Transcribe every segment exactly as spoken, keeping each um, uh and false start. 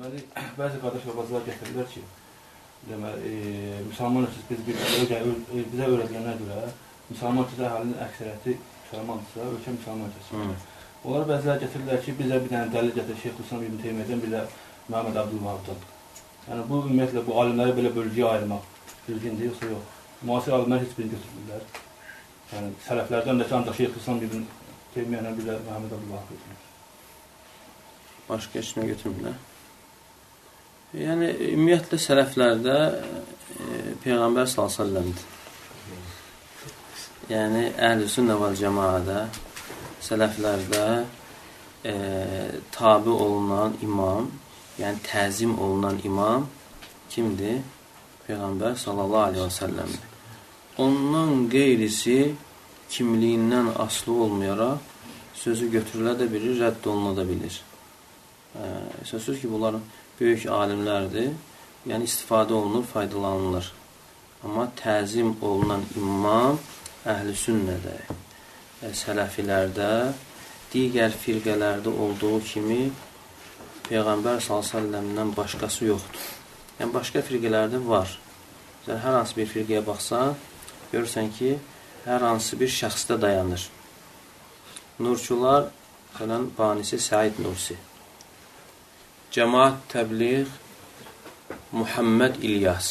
Deməli, bəzi qardaş və bacılar gətirirlər ki, deməli, e, müsəlmanıq biz bir, bizə öyrədilənə görə, müsəlman ki, əhalinin əksəriyyəti müsəlmandırsa, ölkə müsəlman keçir. Onlar bəzilər gətirirlər ki, bizə bir dənə dəlil gətirir Şeyx İslam İbn Teymiyədən, bir də Məhəmməd Əbdülvahabdan. Yəni, bu ümumiyyətlə, bu alimləri belə bölgəyə ayırmaq düzgündür, yoxsa yox. Müasir alimlər heç birini götürürlər. Yəni, sələflərdən də ki, ancaq Şeyx İslam İbn Teymiyədən, bir də Məhəmməd Əbdülvahab götürürlər. Başqa heç nə götürmürlər. Yəni, ümumiyyətlə, sələflərdə e, Peyğəmbər sallallahu əleyhi və səlləmdir. Yəni, Əhl-i-Sünnə vəl-Cəmaədə, sələflərdə e, tabi olunan imam, yəni təzim olunan imam kimdir? Peyğəmbər sallallahu aleyhi və səlləmdir. Ondan qeyrisi kimliyindən asılı olmayaraq sözü götürülə də bilir, rədd oluna da bilir. Sözsüz ki, bunlar böyük alimlərdir, yəni istifadə olunur, faydalanılır. Amma təzim olunan imam əhl-i sünnədə, sələfilərdə, digər firqələrdə olduğu kimi Peyğəmbər sallallahu əleyhi və səlləmdən başqası yoxdur. Yəni, başqa firqələrdə var. Sən hər hansı bir firqəyə baxsan, görürsən ki, hər hansı bir şəxsdə dayanır. Nurçular, gələn banisi Səid Nursi. Cəmaat Təbliğ Muhammed İlyas.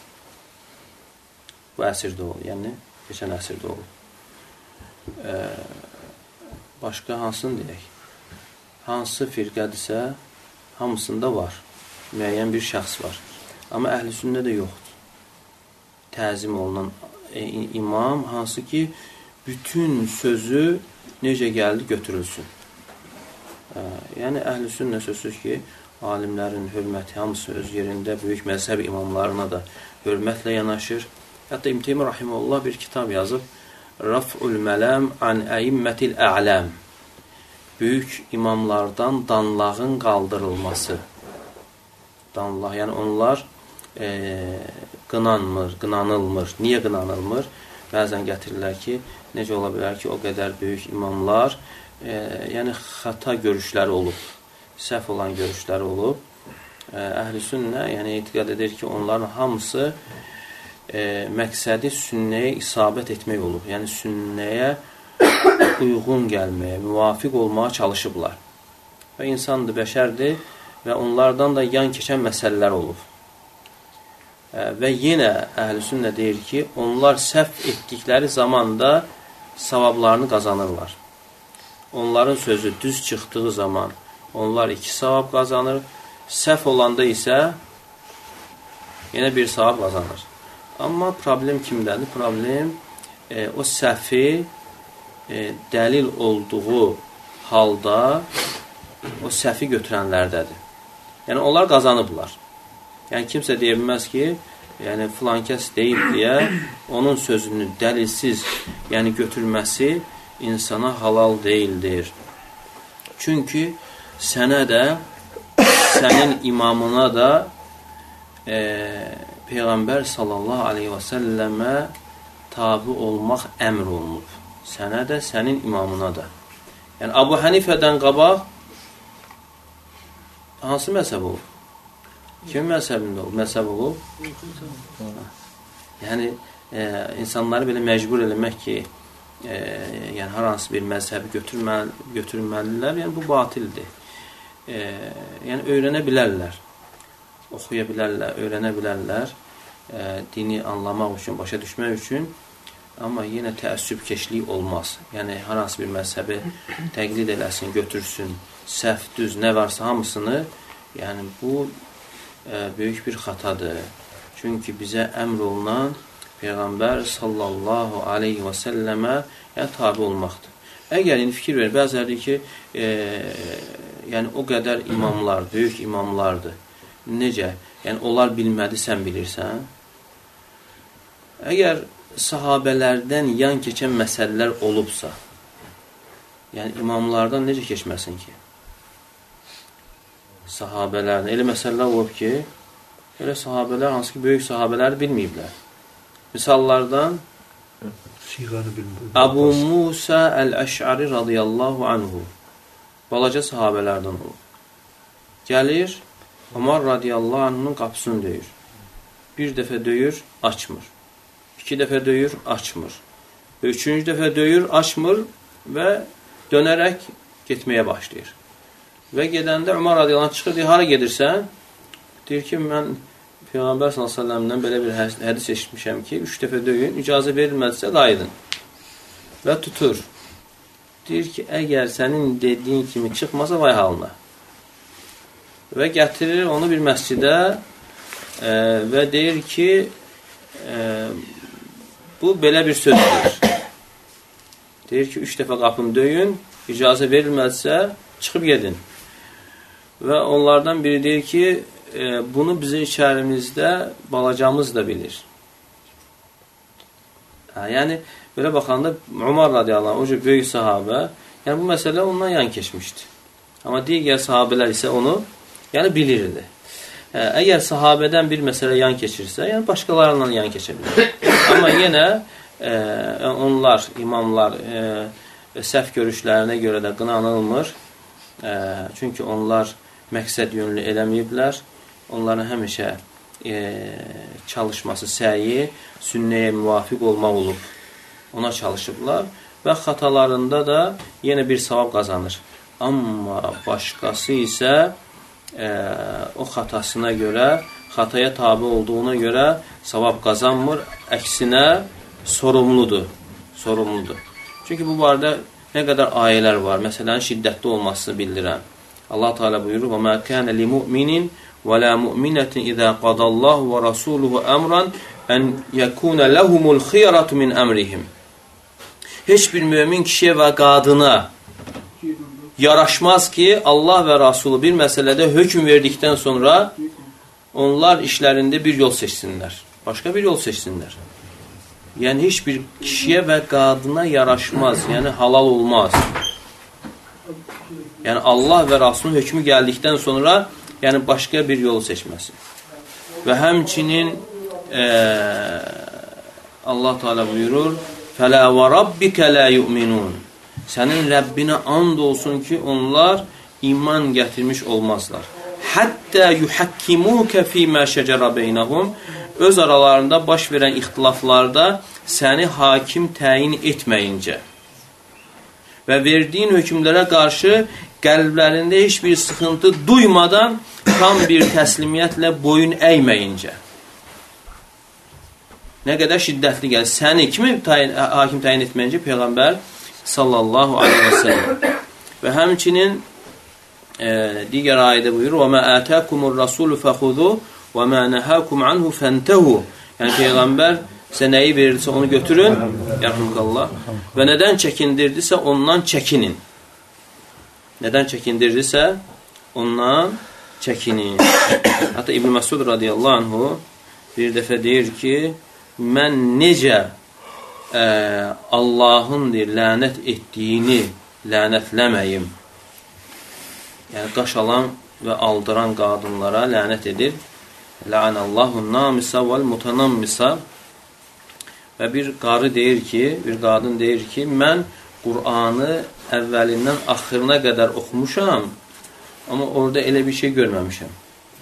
Bu əsrdə oldu, yəni keçən əsrdə oldu. Ee, başqa hansını deyək? Hansı firqədirsə, hamısında var. Müəyyən bir şəxs var. Amma əhl-i sünnə də yoxdur. Təzim olunan e, imam, hansı ki, bütün sözü necə gəldi götürülsün. Ee, yəni, əhl-i sünnə sözsüz ki, alimlərin hörməti hamısı öz yerində, böyük məzhəb imamlarına da hörmətlə yanaşır. Hətta İbn Teymiyyə rahimehullah bir kitab yazıb, Raf'ul Mələm an Əimmətil A'ləm. Böyük imamlardan danlağın qaldırılması. Danlaq, yəni onlar e, qınanmır, qınanılmır. Niyə qınanılmır? Bəzən gətirirlər ki, necə ola bilər ki, o qədər böyük imamlar, e, yəni xəta görüşləri olub. Səhv olan görüşləri olub. Əhl-i sünnə, yəni etiqad edir ki, onların hamısı e, məqsədi sünnəyə isabət etmək olub. Yəni sünnəyə uyğun gəlməyə, müvafiq olmağa çalışıblar. Və insandır, bəşərdir və onlardan da yan keçən məsələlər olub. E, və yenə əhl-i sünnə deyir ki, onlar səhv etdikləri zamanda savablarını qazanırlar. Onların sözü düz çıxdığı zaman onlar iki savab qazanır. Səhv olanda isə yenə bir savab qazanır. Amma problem kimdədir? Problem e, o səhvi e, dəlil olduğu halda o səhvi götürənlərdədir. Yəni, onlar qazanıblar. Yəni, kimsə deyə bilməz ki, yəni, filan kəs deyib deyə onun sözünü dəlilsiz yəni, götürməsi insana halal deyildir. Çünki sənə də, sənin imamına da e, Peyğəmbər sallallahu aleyhi və səlləmə tabi olmaq əmr olunub. Sənə də, sənin imamına da. Yəni, Abu Hanifədən qabaq hansı məzhəb olub? Kimin məzhəbində olub? Məzhəb olub? Yəni, e, insanları belə məcbur eləmək ki, e, yəni, hər hansı bir məzhəbi götürməl, götürməlilər, yəni, bu batildir. E, yəni, öyrənə bilərlər, oxuya bilərlər, öyrənə bilərlər, e, dini anlamaq üçün, başa düşmək üçün, amma yenə təəssübkeşlik olmaz. Yəni, hər hansı bir məzhəbi təqlid eləsin, götürsün, səhv, düz, nə varsa hamısını, yəni, bu e, böyük bir xatadır. Çünki bizə əmr olunan Peyğəmbər sallallahu aleyhi və səlləmə yəni, tabi olmaqdır. Əgər indi fikir verir, bəzədir ki, e, yəni o qədər imamlar, böyük imamlardır. Necə? Yəni onlar bilmədi, sən bilirsən. Əgər sahabələrdən yan keçən məsələlər olubsa, yəni imamlardan necə keçməsin ki? Sahabələrdən. Elə məsələlər olub ki, elə sahabələr, hansı ki, böyük sahabələri bilməyiblər. Misallardan Əbu Musa Əl-Əş'ari radiyallahu anhu balaca sahabələrdən olub. Gəlir, Ömər radiyallahu anh'ın qapısını döyür. Bir dəfə döyür, açmır. İki dəfə döyür, açmır. Və üçüncü dəfə döyür, açmır və dönərək getməyə başlayır. Və gedəndə Ömər radiyallahu anh çıxır, deyir, hara gedirsən? Deyir ki, mən Peyğəmbər sallallahu əleyhi və səlləmdən belə bir hədis eşitmişəm ki, üç dəfə döyün, icazə verilməzsə qayıdın. Və tutur. Deyir ki, əgər sənin dediyin kimi çıxmasa, vay halına. Və gətirir onu bir məscidə e, və deyir ki, e, bu belə bir sözdür. Deyir ki, üç dəfə qapını döyün, icazə verilməzsə, çıxıb gedin. Və onlardan biri deyir ki, e, bunu bizim içərimizdə balacamız da bilir. Hə, yəni, belə baxanda Ömər radiyallahu anh, o cür böyük sahabə, yəni bu məsələ ondan yan keçmişdi. Amma digər sahabələr isə onu yəni bilirdi. Hə, əgər sahabədən bir məsələ yan keçirsə, yəni başqalarından yan keçə bilir. Amma yenə e, onlar, imamlar e, səhv görüşlərinə görə də qınanılmır. E, çünki onlar məqsəd yönlü eləməyiblər. Onların həmişə e, çalışması, səyi, sünnəyə müvafiq olmaq olub. Ona çalışıblar və xatalarında da yenə bir savab qazanır. Amma başqası isə e, o xatasına görə, xataya tabi olduğuna görə savab qazanmır, əksinə sorumludur. Sorumludur. Çünki bu barədə nə qədər ayələr var, məsələn, şiddətli olmasını bildirən. Allah Teala buyurur: "Və mə kənə limu'minin və la mu'minətin izə qadallahu və rasuluhu əmran ən yəkuna lehumul xiyaratu min əmrihim." Heç bir mömin kişiyə və qadına yaraşmaz ki, Allah və Rasulü bir məsələdə hökm verdikdən sonra onlar işlərində bir yol seçsinlər. Başqa bir yol seçsinlər. Yəni, heç bir kişiyə və qadına yaraşmaz, yəni halal olmaz. Yəni, Allah və Rasulun hökmü gəldikdən sonra yəni başqa bir yolu seçməsi. Və həmçinin e, Allah Teala buyurur: "Fələ və rabbikə lə yu'minun." Sənin Rəbbinə and olsun ki, onlar iman gətirmiş olmazlar. Həttə yuhəkkimukə fīmə şəcərə beynəhum. Öz aralarında baş verən ixtilaflarda səni hakim təyin etməyincə və verdiyin hökmlərə qarşı qəlblərində heç bir sıxıntı duymadan tam bir təslimiyyətlə boyun əyməyincə. Nə qədər şiddətli gəlir. Səni kimi tayin, hakim təyin etməyincə Peyğəmbər sallallahu aleyhi və səlləm. Və həmçinin e, digər ayədə buyurur: "Və mə ətəkumur rasulu fəxudu və mə nəhəkum anhu fəntəhu." Yəni Peyğəmbər sizə nəyi verirsə onu götürün, yarhamukallah. Və nədən çəkindirdisə ondan çəkinin. Nədən çəkindirdisə ondan çəkinin. Hətta İbn Məsud radiyallahu anhu bir dəfə deyir ki, mən necə Ə, Allahın deyir, lənət etdiyini lənətləməyim. Yəni, qaş alan və aldıran qadınlara lənət edir. Lənəllahun namisa vəl mutanammisa. Və bir qarı deyir ki, bir qadın deyir ki, mən Qur'anı əvvəlindən axırına qədər oxumuşam, amma orada elə bir şey görməmişəm.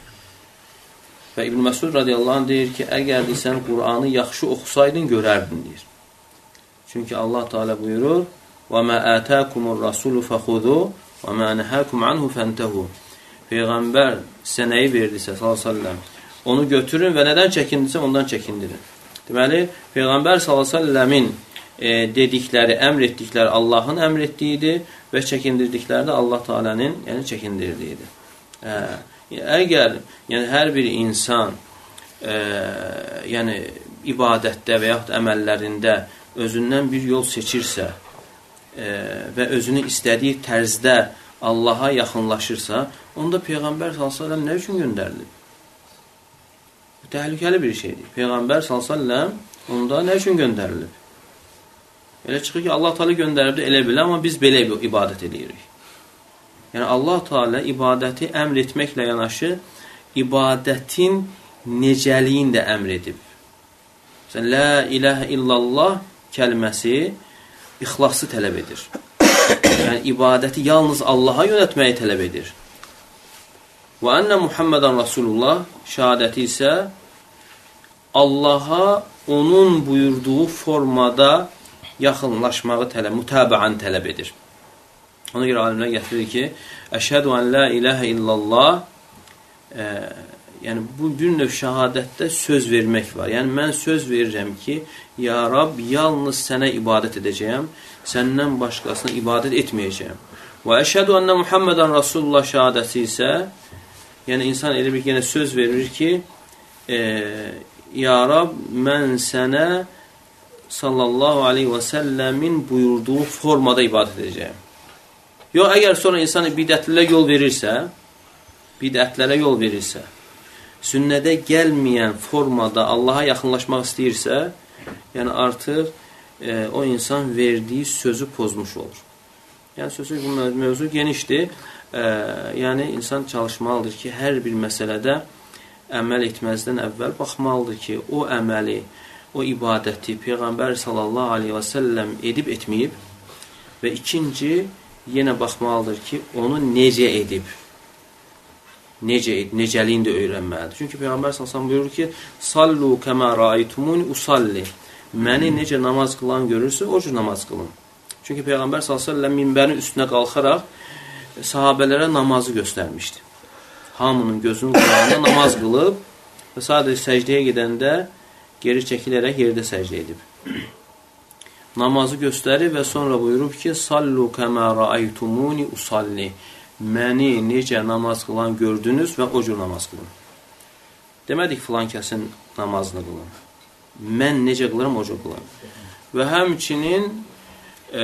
Və İbn Məsud radiyallahu anh deyir ki, əgər deysən Qur'anı yaxşı oxusaydın, görərdin, deyir. Çünki Allah Teala buyurur: "Və mə ətəkumur rasulu fəxudu və mə nəhəkum anhu fəntəhu." Peyğəmbər sizə nəyi verdisə sallallahu əleyhi və səlləm, onu götürün və nədən çəkindirsə ondan çəkindirin. Deməli, Peyğəmbər sallallahu əleyhi və səlləmin e, dedikləri, əmr etdikləri Allahın əmr etdiyidir və çəkindirdikləri də Allah Teala'nın yəni çəkindirdiyidir. Hə, əgər yəni hər bir insan e, yəni ibadətdə və yaxud əməllərində özündən bir yol seçirsə e, və özünü istədiyi tərzdə Allaha yaxınlaşırsa, onda Peyğəmbər sallallahu əleyhi və səlləm nə üçün göndərilib? Bu təhlükəli bir şeydir. Peyğəmbər sallallahu əleyhi və səlləm onda nə üçün göndərilib? Elə çıxır ki, Allah Teala göndəribdi elə belə, amma biz belə ibadət edirik. Yəni Allah Teala ibadəti əmr etməklə yanaşı ibadətin necəliyini də əmr edib. Məsələn, la ilahə illallah kəlməsi ixlası tələb edir. Yəni, ibadəti yalnız Allaha yönətməyi tələb edir. Və ənə Muhammedən Rasulullah şəhadəti isə Allaha onun buyurduğu formada yaxınlaşmağı tələb, mütabəən tələb edir. Ona görə alimlər gətirir ki, əşhədu ən la ilahə illallah, e, yəni bu bir növ şəhadətdə söz vermək var. Yəni mən söz verirəm ki, ya Rab, yalnız sənə ibadət edəcəyəm, səndən başqasına ibadət etməyəcəyəm. Və əşhədu ənə Muhammedən Rasulullah şəhadəti isə, yəni insan elə bir yenə söz verir ki, e, ya Rab, mən sənə sallallahu aleyhi və səlləmin buyurduğu formada ibadət edəcəyəm. Yox, əgər sonra insan bidətlərə yol verirsə, bidətlərə yol verirsə, sünnədə gəlməyən formada Allaha yaxınlaşmaq istəyirsə, yəni artıq e, o insan verdiyi sözü pozmuş olur. Yəni sözü, bu mövzu genişdir. E, yəni insan çalışmalıdır ki, hər bir məsələdə əməl etməzdən əvvəl baxmalıdır ki, o əməli, o ibadəti Peyğəmbər sallallahu aleyhi və səlləm edib etməyib və ikinci, yenə baxmalıdır ki, onu necə edib, necə edib, necəliyini də öyrənməlidir. Çünki Peyğəmbər sallallahu aleyhi və səlləm buyurur ki, sallu kəmə raitumuni usalli, məni necə namaz qılan görürsə, o cür namaz qılın. Çünki Peyğəmbər sallallahu aleyhi və səlləm minbərin üstünə qalxaraq sahabələrə namazı göstərmişdi. Hamının gözünün qulağına namaz qılıb və sadəcə səcdəyə gedəndə geri çəkilərək yerdə səcdə edib. Namazı göstərir və sonra buyurub ki, sallu kəmə raitumuni usalli, məni necə namaz qılan gördünüz və o cür namaz qılın. Demədik filan kəsin namazını qılın. Mən necə qılırım, o cür qılın. Və həmçinin e,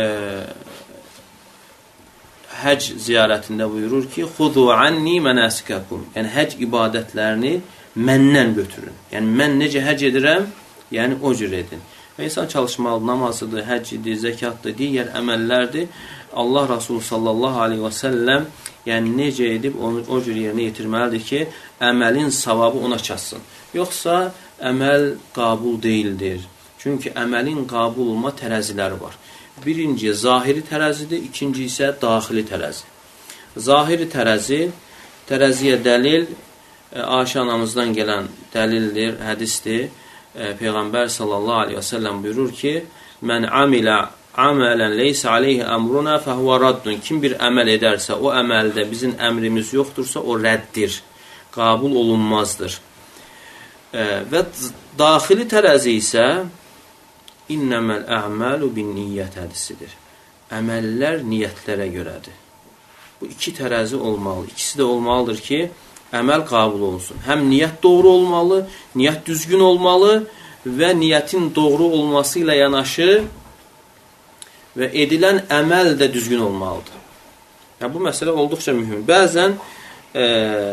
həc ziyarətində buyurur ki, xudu anni mənəsikəkum, yəni həc ibadətlərini məndən götürün. Yəni mən necə həc edirəm, yəni o cür edin. Və insan çalışmalı, namazıdır, həccidir, zəkatdır, digər əməllərdir. Allah Rasulü sallallahu aleyhi və səlləm yəni necə edib onu o cür yerinə yetirməlidir ki, əməlin savabı ona çatsın. Yoxsa əməl qabul deyildir. Çünki əməlin qabul olma tərəziləri var. Birinci, zahiri tərəzidir, ikinci isə daxili tərəzi. Zahiri tərəzi, tərəziyə dəlil, Ayşə anamızdan gələn dəlildir, hədisdir. Peyğəmbər sallallahu aleyhi və səlləm buyurur ki, mən amilə amələn leysə aleyhi əmruna fəhvə raddun. Kim bir əməl edərsə, o əməldə bizim əmrimiz yoxdursa, o rəddir, qabul olunmazdır. Və daxili tərəzi isə İnnəməl ə'məlu bin niyyət hədisidir. Əməllər niyyətlərə görədir. Bu iki tərəzi olmalı. İkisi də olmalıdır ki, əməl qabul olsun. Həm niyyət doğru olmalı, niyyət düzgün olmalı və niyyətin doğru olması ilə yanaşı və edilən əməl də düzgün olmalıdır. Yəni, bu məsələ olduqca mühüm. Bəzən e,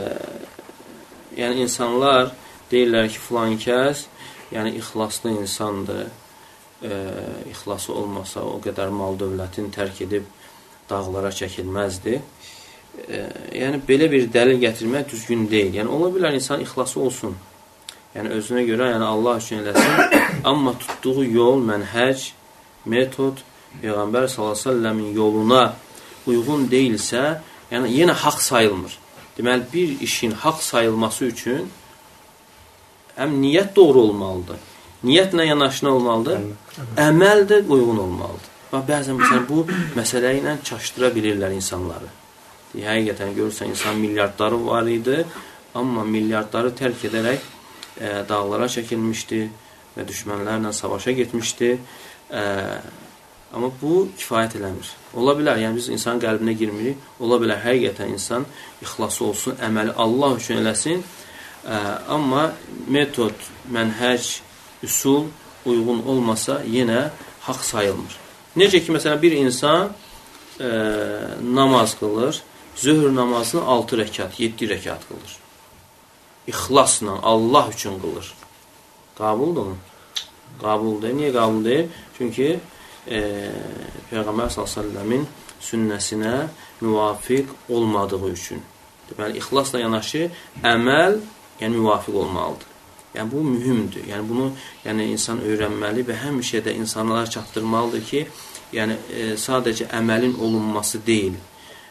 yəni insanlar deyirlər ki, filan kəs yəni ixlaslı insandır. E, ixlası olmasa o qədər mal dövlətin tərk edib dağlara çəkilməzdi. E, yəni belə bir dəlil gətirmək düzgün deyil. Yəni ola bilər insan ixlası olsun. Yəni özünə görə yəni Allah üçün eləsin. Amma tutduğu yol, mənhəc, metod Peyğəmbər sallallahu əleyhi və səlləmin yoluna uyğun deyilsə, yəni yenə haqq sayılmır. Deməli bir işin haqq sayılması üçün həm niyyət doğru olmalıdır. Niyyətlə yanaşı nə olmalıdır? Əməl də uyğun olmalıdır. Bax, bəzən məsələn, bu məsələ ilə çaşdıra bilirlər insanları. Həqiqətən görürsən, insan milyardları var idi, amma milyardları tərk edərək e, dağlara çəkilmişdi və düşmənlərlə savaşa getmişdi. E, amma bu kifayət eləmir. Ola bilər, yəni biz insan qəlbinə girmirik, ola bilər həqiqətən insan ixlası olsun, əməli Allah üçün eləsin, e, amma metod, mənhəc, üsul uyğun olmasa yenə haqq sayılmır. Necə ki, məsələn, bir insan e, namaz qılır, zöhr namazını altı rəkat, yeddi rəkat qılır. İxlasla, Allah üçün qılır. Qabuldur mu? Qabul deyil. Niyə qabul deyil? Çünki e, Peyğəmbər sallallahu əleyhi və səlləmin sünnəsinə müvafiq olmadığı üçün. Deməli, ixlasla yanaşı əməl yəni müvafiq olmalıdır. Yəni, bu mühümdür. Yəni, bunu yəni, insan öyrənməli və həmişə də insanlara çatdırmalıdır ki, yəni, e, sadəcə əməlin olunması deyil,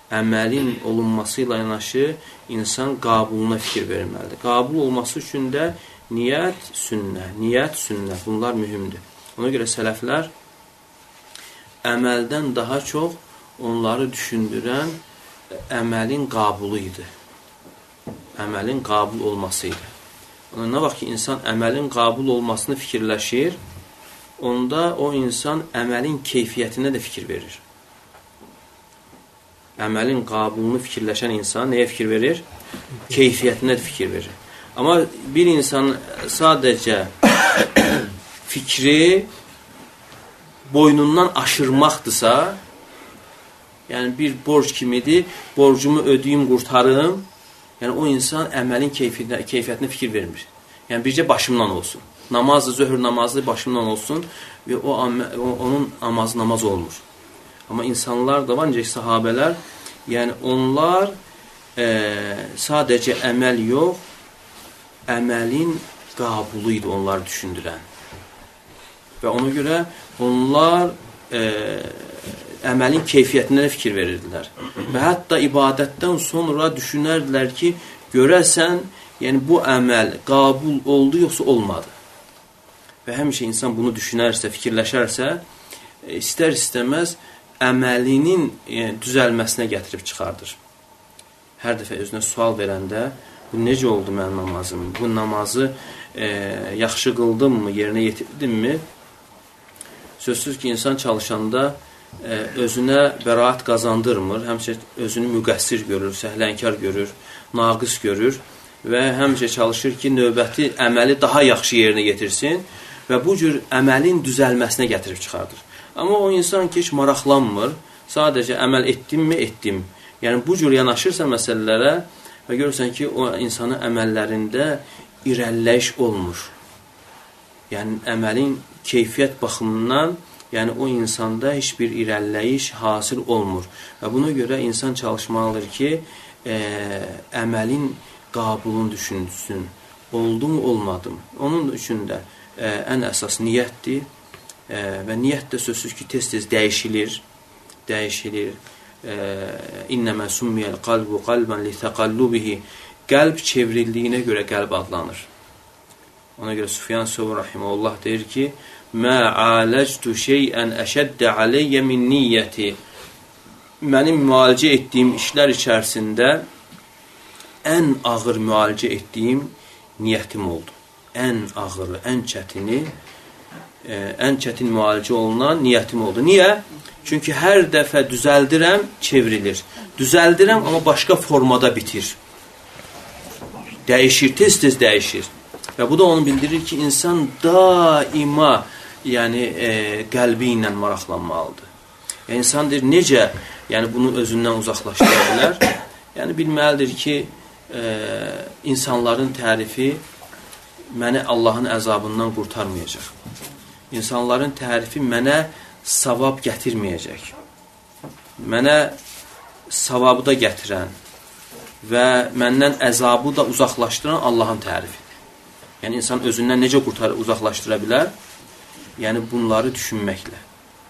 əməlin olunması ilə yanaşı insan qabuluna fikir verməlidir. Qabul olması üçün də niyyət, sünnə, niyyət, sünnə bunlar mühümdür. Ona görə sələflər əməldən daha çox onları düşündürən əməlin qabulu idi. Əməlin qabul olması idi. Ona nə vaxt ki, insan əməlin qabul olmasını fikirləşir, onda o insan əməlin keyfiyyətinə də fikir verir. Əməlin qabulunu fikirləşən insan nəyə fikir verir? Keyfiyyətinə də fikir verir. Amma bir insan sadəcə fikri boynundan aşırmaqdırsa, yəni bir borc kimidir, borcumu ödəyim, qurtarım, yəni o insan əməlin keyfiyyətinə, keyfiyyətinə fikir vermir. Yəni bircə başımdan olsun. Namazı, zöhr namazı başımdan olsun və o, onun namazı namaz olmur. Amma insanlar da var, necə sahabələr, yəni onlar e, sadəcə əməl yox, əməlin qabulu idi onlar düşündürən. Və ona görə onlar e, əməlin keyfiyyətinə fikir verirdilər. Və hətta ibadətdən sonra düşünərdilər ki, görəsən, yəni bu əməl qabul oldu, yoxsa olmadı. Və həmişə insan bunu düşünərsə, fikirləşərsə, istər-istəməz əməlinin yəni, düzəlməsinə gətirib çıxardır. Hər dəfə özünə sual verəndə, bu necə oldu mənim namazım? Bu namazı e, yaxşı qıldımmı, yerinə yetirdimmi? Sözsüz ki, insan çalışanda e, özünə bəraət qazandırmır, həmişə özünü müqəssir görür, səhlənkar görür, naqis görür və həmişə çalışır ki, növbəti əməli daha yaxşı yerinə yetirsin və bu cür əməlin düzəlməsinə gətirib çıxardır. Amma o insan ki, heç maraqlanmır, sadəcə əməl etdimmi, etdim. Yəni, bu cür yanaşırsa məsələlərə və görürsən ki, o insanın əməllərində irəliləyiş olmur. Yəni, əməlin keyfiyyət baxımından, yəni o insanda heç bir irəliləyiş hasil olmur. Və buna görə insan çalışmalıdır ki, e, əməlin qabulunu düşünsün. Oldu mu, olmadı mı? Onun üçün də e, ən əsas niyyətdir. E, və niyyət də sözsüz ki, tez-tez dəyişilir. Dəyişilir. E, İnnəmə summiyəl qalbu qalbən li təqallubihi. Qəlb çevrildiyinə görə qəlb adlanır. Ona görə Süfyan Sövri rahimehullah deyir ki, Mə aləctu şeyən əşəddə aleyyə min niyyəti. Mənim müalicə etdiyim işlər içərisində ən ağır müalicə etdiyim niyyətim oldu. Ən ağırı, ən çətini, e, ən çətin müalicə olunan niyyətim oldu. Niyə? Çünki hər dəfə düzəldirəm, çevrilir. Düzəldirəm, amma başqa formada bitir. Dəyişir, tez-tez dəyişir. Və bu da onu bildirir ki, insan daima yəni, e, qəlbi ilə maraqlanmalıdır. Yəni, insan deyir, necə yəni, bunu özündən uzaqlaşdıra bilər? Yəni, bilməlidir ki, e, insanların tərifi məni Allahın əzabından qurtarmayacaq. İnsanların tərifi mənə savab gətirməyəcək. Mənə savabı da gətirən və məndən əzabı da uzaqlaşdıran Allahın tərifidir. Yəni, insan özündən necə qurtar, uzaqlaşdıra bilər? Yəni, bunları düşünməklə.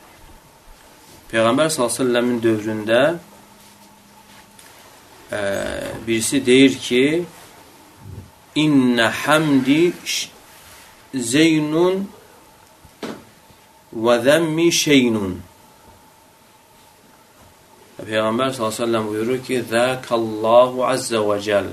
Peyğəmbər sallallahu əleyhi və səlləmin dövründə e, birisi deyir ki, İnnə həmdi zeynun və zəmmi şeynun. Peyğəmbər sallallahu əleyhi və səlləm buyurur ki, Zəkallahu əzzə və cəl.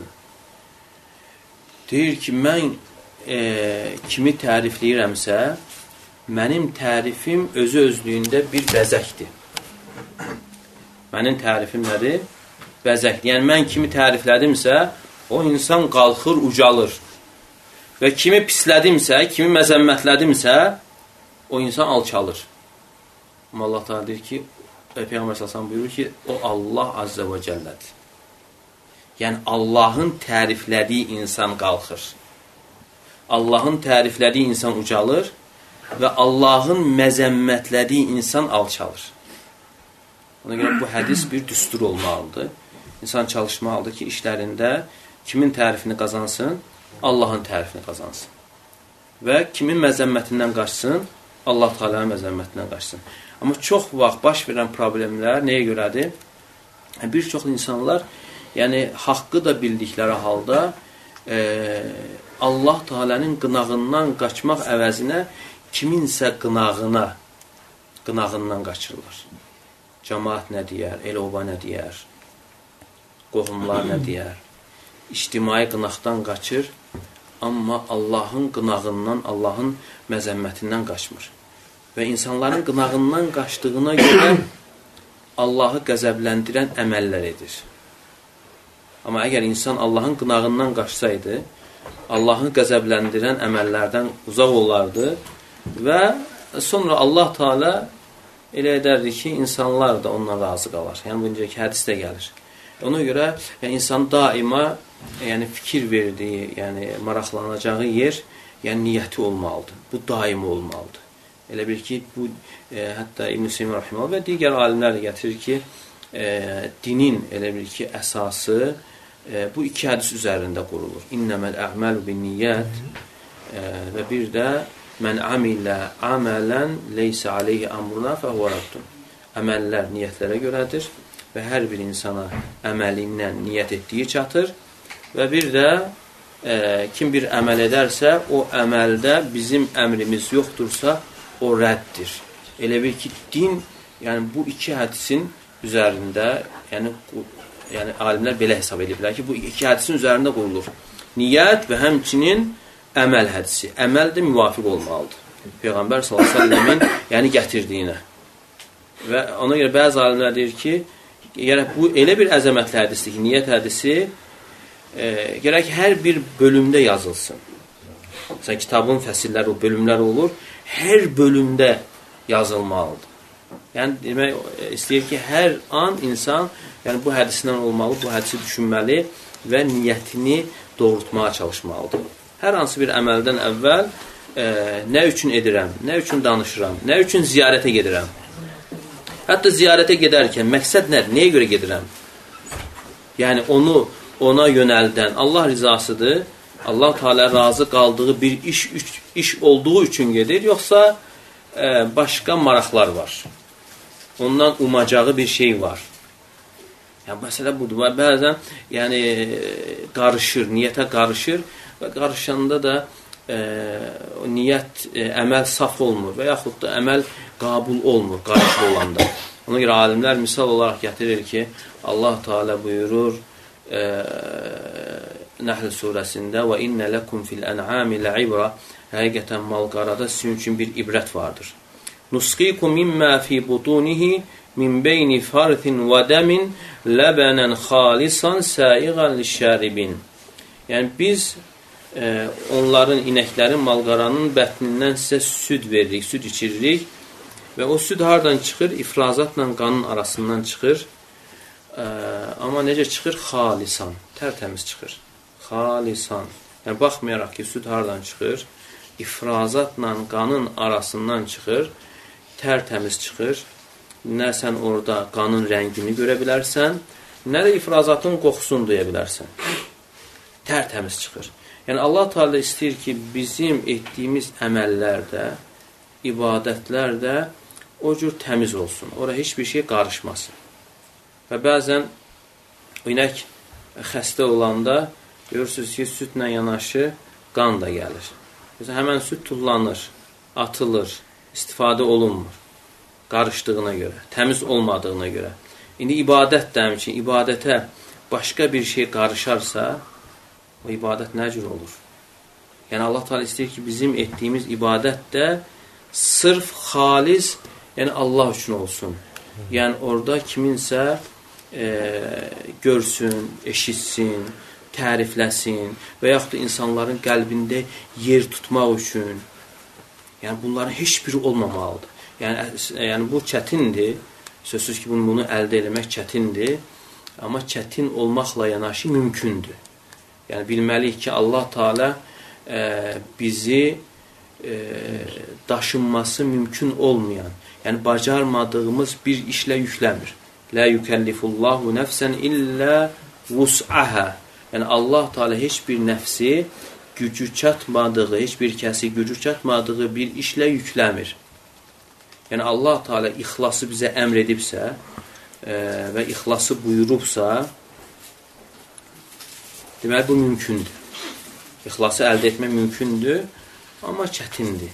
Deyir ki, mən e, kimi tərifləyirəmsə, mənim tərifim özü özlüyündə bir bəzəkdir. Mənim tərifim nədir? Bəzəkdir. Yəni, mən kimi təriflədimsə, o insan qalxır, ucalır. Və kimi pislədimsə, kimi məzəmmətlədimsə, o insan alçalır. Amma Allah Teala deyir ki, Peyğəmbər sallallahu buyurur ki, o Allah azza və cəllədir. Yəni, Allahın təriflədiyi insan qalxır. Allahın təriflədiyi insan ucalır və Allahın məzəmmətlədiyi insan alçalır. Ona görə bu hədis bir düstur olmalıdır. İnsan çalışmalıdır ki, işlərində kimin tərifini qazansın? Allahın tərifini qazansın. Və kimin məzəmmətindən qaçsın? Allah Teala'nın məzəmmətindən qaçsın. Amma çox vaxt baş verən problemlər nəyə görədir? Bir çox insanlar, yəni haqqı da bildikləri halda e, Allah Teala'nın qınağından qaçmaq əvəzinə kiminsə qınağına, qınağından qaçırlar. Cəmaat nə deyər, el-oba nə deyər, qohumlar nə deyər. İctimai qınaqdan qaçır, amma Allahın qınağından, Allahın məzəmmətindən qaçmır. Və insanların qınağından qaçdığına görə Allahı qəzəbləndirən əməllər edir. Amma əgər insan Allahın qınağından qaçsaydı, Allahı qəzəbləndirən əməllərdən uzaq olardı və sonra Allah Teala elə edərdi ki, insanlar da ondan razı qalar. Yəni, bu öncəki hədisdə gəlir. Ona görə yəni, insan daima yəni, fikir verdiyi, yəni, maraqlanacağı yer, yəni, niyyəti olmalıdır. Bu daimi olmalıdır. Elə bil ki, bu e, hətta İbn-i Seymiyyə Rahiməhullah və digər alimlər gətirir ki, e, dinin elə bil ki, əsası e, bu iki hədis üzərində qurulur. İnnəməl ə'məlu bin niyyət e, və bir də mən amilə amələn leysə aleyhi amruna fəhvəraddun. Əməllər niyyətlərə görədir və hər bir insana əməlindən niyyət etdiyi çatır və bir də e, kim bir əməl edərsə, o əməldə bizim əmrimiz yoxdursa, o rəddir. Elə bir ki, din, yəni bu iki hədisin üzərində, yəni, yəni alimlər belə hesab ediblər ki, bu iki hədisin üzərində qurulur. Niyyət və həmçinin əməl hədisi. Əməl də müvafiq olmalıdır. Peyğəmbər sallallahu əleyhi və səlləmin yəni gətirdiyinə. Və ona görə bəzi alimlər deyir ki, yəni bu elə bir əzəmətli hədisdir ki, niyyət hədisi e, gərək hər bir bölümdə yazılsın. Məsələn, kitabın fəsilləri, o bölümlər olur. Hər bölümdə yazılmalıdır. Yəni, demək istəyir ki, hər an insan yəni, bu hədisindən olmalı, bu hədisi düşünməli və niyyətini doğrultmağa çalışmalıdır. Hər hansı bir əməldən əvvəl e, nə üçün edirəm, nə üçün danışıram, nə üçün ziyarətə gedirəm. Hətta ziyarətə gedərkən məqsəd nədir, nəyə görə gedirəm? Yəni, onu ona yönəldən Allah rizasıdır. Allah Teala razı qaldığı bir iş, iş, iş olduğu üçün gedir, yoxsa e, başqa maraqlar var. Ondan umacağı bir şey var. Yəni, məsələ budur. Bəzən yəni, qarışır, niyyətə qarışır və qarışanda da e, niyyət, e, əməl saf olmur və yaxud da əməl qabul olmur, qarışıq olanda. Ona görə alimlər misal olaraq gətirir ki, Allah Teala buyurur, e, Nəhl surəsində və innə ləkum fil ən'ami lə'ibra, həqiqətən mal-qarada sizin üçün bir ibrət vardır. Nusqikum mimmə fi butunihi min beyni farthin və dəmin ləbənən xalisan səiğən lişşəribin. Yəni biz e, onların, inəklərin, mal-qaranın bətnindən sizə süd veririk, süd içiririk və o süd hardan çıxır? İfrazatla qanın arasından çıxır. E, amma necə çıxır? Xalisan, tərtəmiz çıxır. Xalisan. Yəni, baxmayaraq ki, süd hardan çıxır? İfrazatla qanın arasından çıxır, tərtəmiz çıxır. Nə sən orada qanın rəngini görə bilərsən, nə də ifrazatın qoxusunu duya bilərsən. Tərtəmiz çıxır. Yəni, Allah Teala istəyir ki, bizim etdiyimiz əməllərdə, ibadətlərdə o cür təmiz olsun. Ora heç bir şey qarışmasın. Və bəzən inək xəstə olanda görürsünüz ki, südlə yanaşı qan da gəlir. Mesela, həmən süd tullanır, atılır, istifadə olunmur. Qarışdığına görə, təmiz olmadığına görə. İndi ibadət də həmçin, ibadətə başqa bir şey qarışarsa, o ibadət nə cür olur? Yəni, Allah Teala istəyir ki, bizim etdiyimiz ibadət də sırf, xalis, yəni Allah üçün olsun. Yəni, orada kiminsə e, görsün, eşitsin, tərifləsin və yaxud da insanların qəlbində yer tutmaq üçün. Yəni, bunların heç biri olmamalıdır. Yəni, yəni bu çətindir. Sözsüz ki, bunu, bunu əldə eləmək çətindir. Amma çətin olmaqla yanaşı mümkündür. Yəni, bilməliyik ki, Allah Teala e, bizi e, daşınması mümkün olmayan, yəni bacarmadığımız bir işlə yükləmir. Lə yükəllifullahu nəfsən illə vus'əhə. Yəni, Allah Teala heç bir nəfsi gücü çatmadığı, heç bir kəsi gücü çatmadığı bir işlə yükləmir. Yəni, Allah Teala ixlası bizə əmr edibsə, e, və ixlası buyurubsa, deməli, bu mümkündür. İxlası əldə etmək mümkündür, amma çətindir,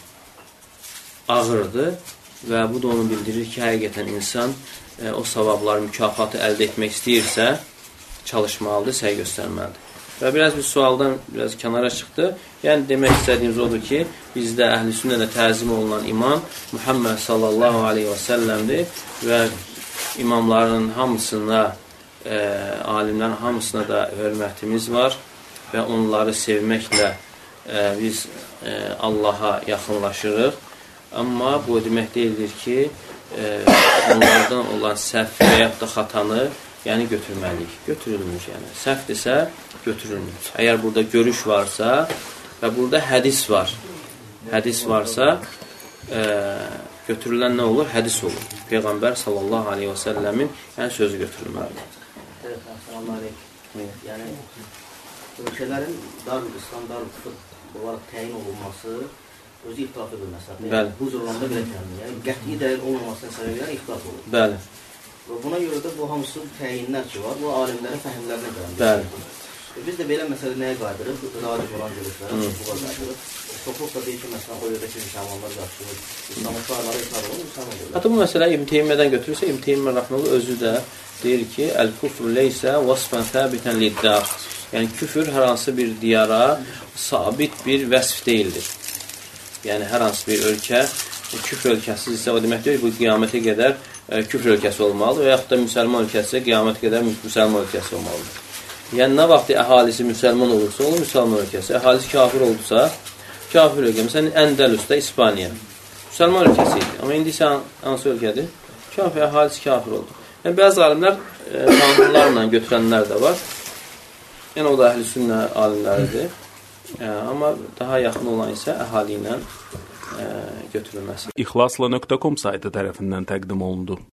ağırdır və bu da onu bildirir ki, həqiqətən insan e, o savabları, mükafatı əldə etmək istəyirsə, çalışmalıdır, səy göstərməlidir. Və biraz bir sualdan biraz kənara çıxdı. Yəni, demək istədiyimiz odur ki, bizdə əhl-i sünnədə təzim olunan imam Muhammed sallallahu aleyhi və səlləmdir və imamların hamısına, e, alimlərin hamısına da hörmətimiz var və onları sevməklə e, biz e, Allaha yaxınlaşırıq. Amma bu demək deyildir ki, e, onlardan olan səhv və yaxud da xatanı yəni götürməliyik. Götürülmür yəni. Səhvdirsə götürülmür. Əgər burada görüş varsa və burada hədis var. Hədis varsa e, götürülən nə olur? Hədis olur. Peyğəmbər sallallahu aleyhi və səlləmin yəni sözü götürülməlidir. Evet, assalamu aleykum. Yəni, ölkələrin Darül-İslam, Darül-Küfr olaraq təyin olunması özü ixtilaf edilməsi. Yəni, bu zırlanda belə təyin. Yəni, qəti dəlil olmamasına səbəbiyən ixtilaf olur. Bəli. Və buna görə də bu hamısı təyinlər ki var, bu alimlərin fəhimlərinə gəlmiş. Bəli. Biz də belə məsələ nəyə qaydırıq? Radiq olan görüşlərə çoxluğa qaydırıq. Çoxluq da deyir ki, məsələn, o yerdəki müsəlmanlar qarşılıq, İslamın şuarları ixtilaf olun, müsəlman olur. Hətta bu məsələ İbn Teymiyədən götürürsə, İbn Teymiyyə rəhməhullah özü də deyir ki, əl-küfr leysə vasfən səbitən liddar. Yəni, küfür hər hansı bir diyara sabit bir vəsf deyildir. Yəni, hər hansı bir ölkə, küfr ölkəsiz isə o demək deyir, bu qiyamətə qədər küfr ölkəsi olmalıdır və yaxud da müsəlman ölkəsi qiyamət qədər müsəlman ölkəsi olmalıdır. Yəni, nə vaxt əhalisi müsəlman olursa, o müsəlman ölkəsi, əhalisi kafir olursa, kafir ölkə. Məsələn, Əndəlüsdə İspaniya müsəlman ölkəsi idi. Amma indi isə hansı ölkədir? Kafir, əhalisi kafir oldu. Yəni, bəzi alimlər e, qanunlarla götürənlər də var. Yəni, o da əhl-i sünnə alimləridir. E, amma daha yaxın olan isə əhali ilə götürülməsi. İxlasla nöqtə com saytı tərəfindən təqdim olundu.